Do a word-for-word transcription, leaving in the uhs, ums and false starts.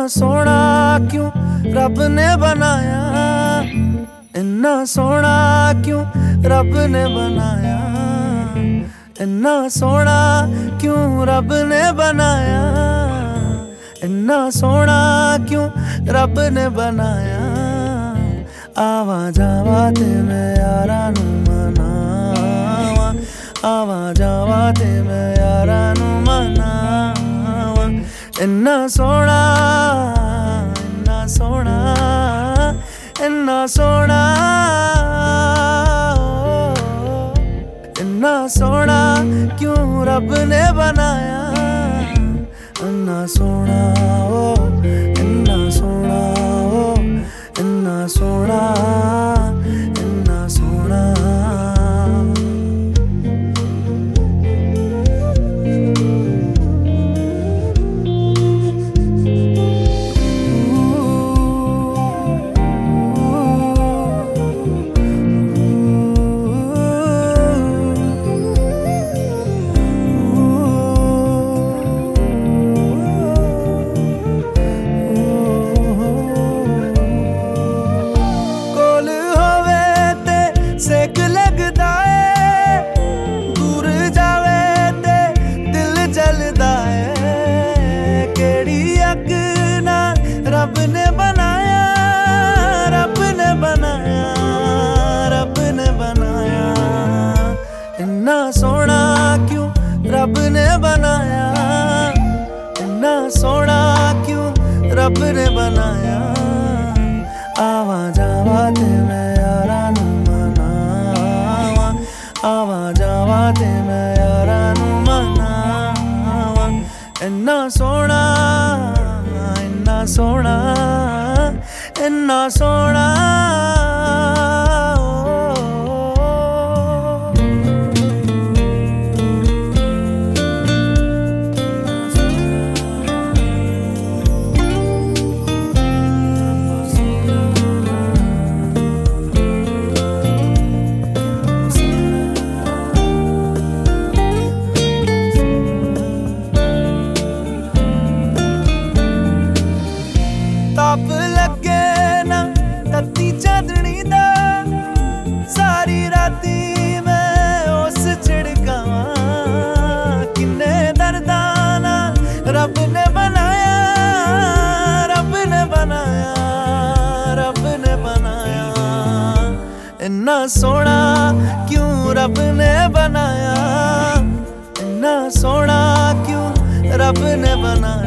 सोना क्यों रब ने बनाया, इन्ना सोना क्यों रब ने बनाया, इन्ना सोना क्यों रब ने बनाया, इन्ना सोना क्यों रब ने बनाया। आवा जावा ते मैं यारा नू मनावा, आवा जावा ते मैं यारा नू मनावा। इन्ना सोना इन्ना सोना इन्ना सोना इन्ना सोना क्यों रब ने बनाया, इन्ना सोना ओ इन्ना सोना ओ इन्ना सोना इन्ना सोना। सेक लगदा है दूर जावे ते दिल जलदा है, केड़ी अग नाल रब ने बनाया, रब ने बनाया, रब ने बनाया। इन्ना सोना क्यों रब ने बनाया, इन्ना सोना क्यों रब ने बनाया। आवा जावा ते मैं यारा नू मनावा, आवा जावा ते मैं यारा नू मनावा। इन्ना सोना इन्ना सोना इन्ना सोना। ताप लगे ना तत्ती चांदनी दा, सारी राती मैं उस छिड़कावा। किन्ने दर्दां नाल रब ने बनाया, रब ने बनाया, रब ने बनाया। इन्ना सोना क्यों रब ने बनाया, इन्ना सोना क्यों रब ने बनाया।